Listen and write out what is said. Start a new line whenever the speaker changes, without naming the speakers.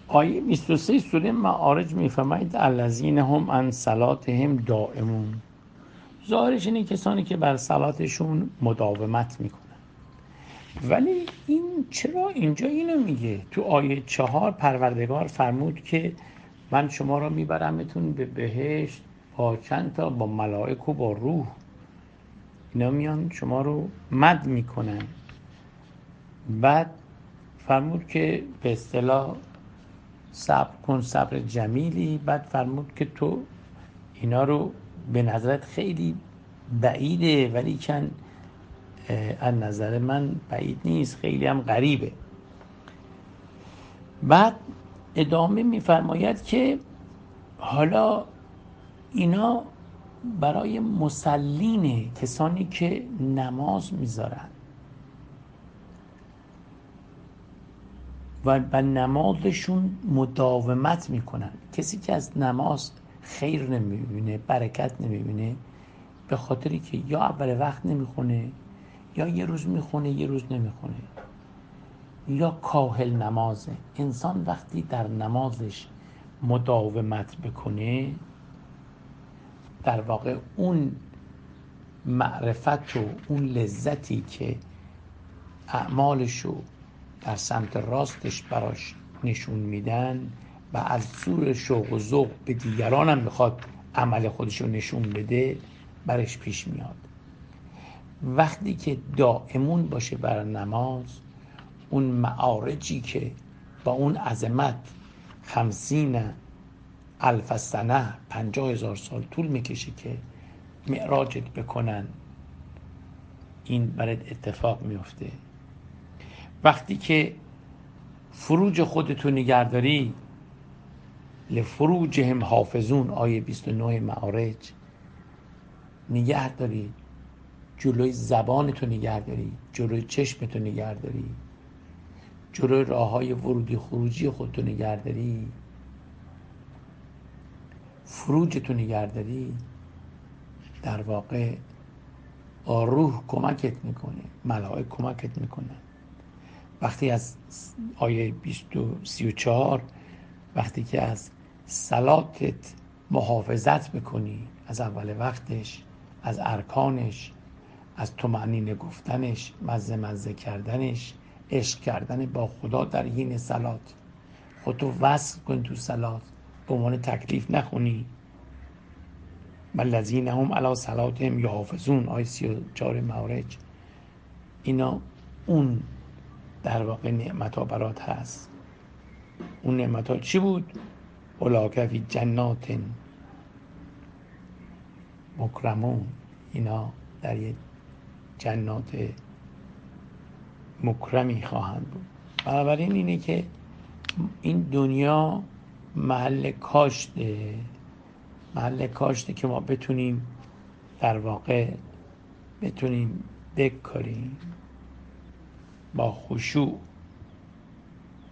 آیه 23 سوره معارج میفرماید الذین هم عن صلاتهم دائمون. ظاهرش اینه کسانی که بر صلاتشون مداومت میکنن. ولی این چرا اینجا اینو میگه؟ تو آیه 4 پروردگار فرمود که من شما را میبرمتون به بهشت با چند تا، با ملائک و با روح. اینا میان شما رو مد میکنن. بعد فرمود که به اصطلاح صبر کن صبر جمیلی. بعد فرمود که تو اینا رو به نظرت خیلی بعیده، ولی کن از نظر من بعید نیست، خیلی هم غریبه. بعد ادامه میفرماید که حالا اینا برای مسلینه، کسانی که نماز میذارن و به نمازشون مداومت میکنن. کسی که از نماز خیر نمیبینه، برکت نمیبینه، به خاطری که یا اول وقت نمیخونه، یا یه روز میخونه یه روز نمیخونه، یا کاهل نمازه. انسان وقتی در نمازش مداومت بکنه، در واقع اون معرفت و اون لذتی که اعمالشو در سمت راستش براش نشون میدن و از سور شوق و ذوق به دیگران هم بخواد عمل خودشو نشون بده، برش پیش میاد. وقتی که دائمون باشه بر نماز، اون معارجی که با اون عظمت 50,000 سنه 50,000 سال طول میکشه که معراجت بکنن، این برات اتفاق میفته. وقتی که فروج خودتو نگهداری، لفروجهم حافظون، آیه 29 معارج، نگه داری، جلوی زبانتو نگه داری، جلوی چشمتو نگه داری، جلوی راه های ورودی خروجی خودتو نگه داری، فروجتو نگه داری، در واقع روح کمکت میکنه، ملائک کمکت میکنه. وقتی از آیه 34 وقتی که از صلاتت محافظت میکنی، از اول وقتش، از ارکانش، از طمأنینه گفتنش، مزه کردنش، عشق کردن با خدا در حین صلات، خودتو وصل کن تو صلات، به عنوان تکلیف نخونی. والذین هم علی صلاتهم یحافظون، آیه 34 معارج. اینا اون در واقع نعمت ها برات هست. اون نعمت ها چی بود؟ اولئک فی جنات مکرمون، اینا در یک جنات مکرمی خواهند بود. بنابراین اینه که این دنیا محل کاشته که ما بتونیم در واقع بتونیم بکاریم با خشوع